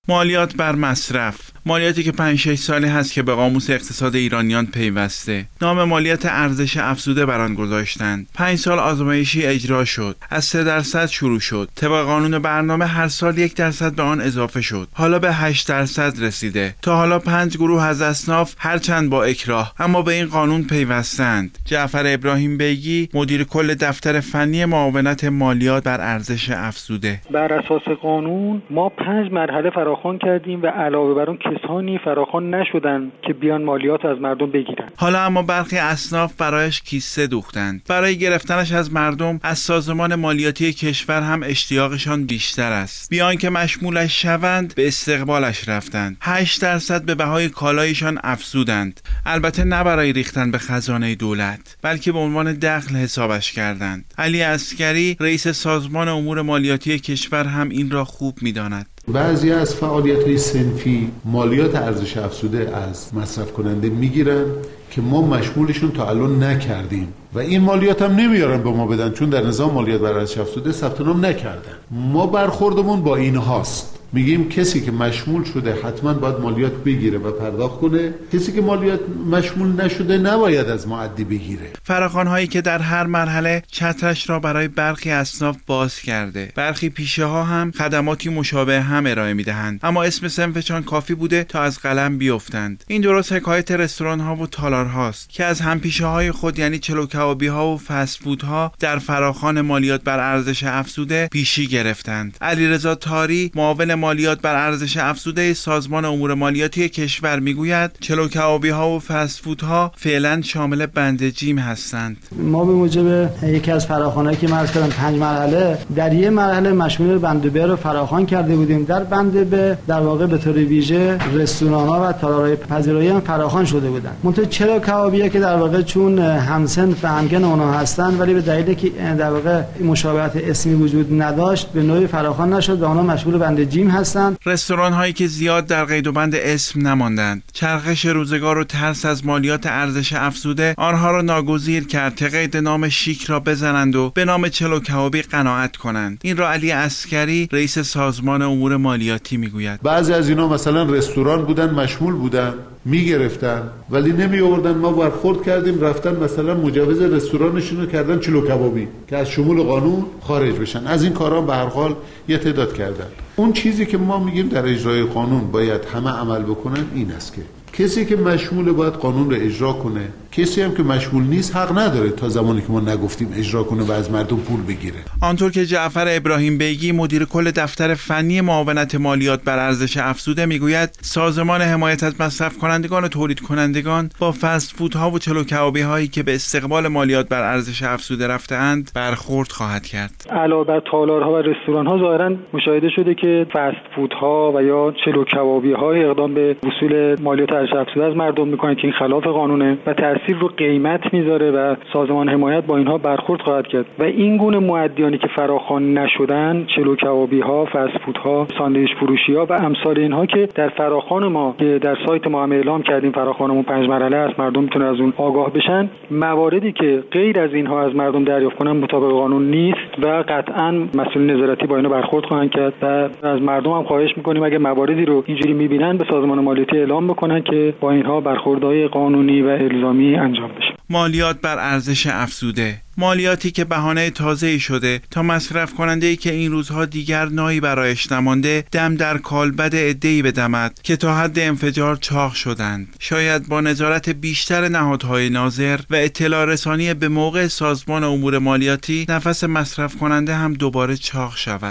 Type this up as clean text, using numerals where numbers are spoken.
مالیات بر مصرف، مالیاتی که 5-6 سالی هست که به قاموس اقتصاد ایرانیان پیوسته. نام مالیات ارزش افزوده بر آن گذاشتند. 5 سال آزمایشی اجرا شد. از 3% شروع شد. طبق قانون برنامه هر سال 1% به آن اضافه شد. حالا به 8% رسیده. تا حالا 5 گروه از اصناف هرچند با اکراه اما به این قانون پیوستند. جعفر ابراهیم بیگی، مدیر کل دفتر فنی معاونت مالیات بر ارزش افزوده: بر اساس قانون ما 5 مرحله فراخوان کردیم و علاوه بر اون کسانی فراخوان نشدن که بیان مالیات از مردم بگیرن. حالا اما برخی اصناف برایش کیسه دوختند. برای گرفتنش از مردم از سازمان مالیاتی کشور هم اشتیاقشان بیشتر است. بیان که مشمولش شوند به استقبالش رفتند. 8% به بهای کالایشان افزودند. البته نه برای ریختن به خزانه دولت، بلکه به عنوان دخل حسابش کردند. علی عسکری، رئیس سازمان امور مالیاتی کشور، هم این را خوب می‌داند. بعضی از فعالیت‌های صنفی مالیات ارزش افزوده از مصرف کننده میگیرن که ما مشمولشون تا الان نکردیم و این مالیات هم نمیارن به ما بدن، چون در نظام مالیات بر ارزش افزوده ثبت نام نکردن. ما برخوردمون با این هاست، میگیم کسی که مشمول شده حتما باید مالیات بگیره و پرداخت کنه، کسی که مالیات مشمول نشده نباید از معدی بگیره. فراخوان‌هایی که در هر مرحله چترش را برای برخی اصناف باز کرده. برخی پیشه‌ها هم خدماتی مشابه هم ارائه میدهند، اما اسم صنفشان کافی بوده تا از قلم بیفتند. این درست حکایت رستوران‌ها و تالارهاست که از همپیشه‌های خود یعنی چلو کبابی‌ها و فست فودها در فراخوان مالیات بر ارزش افزوده پیشی گرفتند. علیرضا تاری، معاون مالیات بر ارزش افزوده سازمان امور مالیاتی کشور، میگوید چلو کبابی‌ها و فست فودها فعلا شامل بند جیم هستند. ما به موجب یکی از فراخوان‌هایی که مرز کردم 5 مرحله، در یک مرحله مشمول بند ب رو فراخوان کرده بودیم. در بند ب در واقع به طور ویژه رستوران‌ها و تالارهای پذیرایی هم فراخوان شده بودند. منتها چلو کبابی‌ها که در واقع چون همسن و همگن اونها هستند ولی به دلیلی که در واقع مشابهت اسمی وجود نداشت به نوعی فراخوان نشد و آنها مشمول بند جیم هستند. رستوران هایی که زیاد در قید و بند اسم نماندند. چرخش روزگار و ترس از مالیات ارزش افزوده آنها را ناگزیر کرد که قید نام شیک را بزنند و به نام چلو کبابی قناعت کنند. این را علی عسکری، رئیس سازمان امور مالیاتی، میگوید. بعضی از اینا مثلا رستوران بودن، مشمول بودن، میگرفتن ولی نمی آوردن. ما برخورد کردیم، رفتن مثلا مجوز رستورانشون رو کردن چلو کبابی که از شمول قانون خارج بشن. از این کارا به هر حال یه تعداد کردن. اون چیزی که ما میگیم در اجرای قانون باید همه عمل بکنن این است که کسی که مشموله باید قانون رو اجرا کنه، کسی هم که مشمول نیست حق نداره تا زمانی که ما نگفتیم اجرا کنه و از مردم پول بگیره. آنطور که جعفر ابراهیم بیگی، مدیر کل دفتر فنی معاونت مالیات بر ارزش افزوده، میگوید سازمان حمایت از مصرف کنندگان و تولید کنندگان با فست فودها و چلو کبابی هایی که به استقبال مالیات بر ارزش افزوده رفته‌اند برخورد خواهد کرد. علاوه بر تالارها و رستوران‌ها ظاهراً مشاهده شده که فست فودها و یا چلو کبابی ها اقدام به وصول مالیات ارزش افزوده از مردم میکنن که این خلاف قانونه و تاثیر رو قیمت میذاره و سازمان حمایت با اینها برخورد خواهد کرد و این گونه مؤدیانی که فراخوان نشدن، چلو کبابی ها، فست فودها، ساندویچ فروشی ها و امثال اینها که در فراخوان ما که در سایت ما هم اعلام کردیم فراخوانمون 5 مرحله است، مردم میتونن از اون آگاه بشن. مواردی که غیر از اینها از مردم دریافت کنن مطابق قانون نیست و قطعاً مسئولین نظارتی با اینا برخورد خواهند کرد و از مردم هم خواهش میکنیم اگه مواردی رو اینجوری میبینن به سازمان مالیاتی اعلام بکنن که با اینها برخوردهای قانونی و الزامی انجام بشه. مالیات بر ارزش افزوده، مالیاتی که بهانه تازه‌ای شده تا مصرف کننده‌ای که این روزها دیگر نایی برایش نمانده دم در کالبد عده‌ای بدمد که تا حد انفجار چاق شدند. شاید با نظارت بیشتر نهادهای ناظر و اطلاع رسانی به موقع سازمان امور مالیاتی نفس مصرف کننده هم دوباره چاق شود.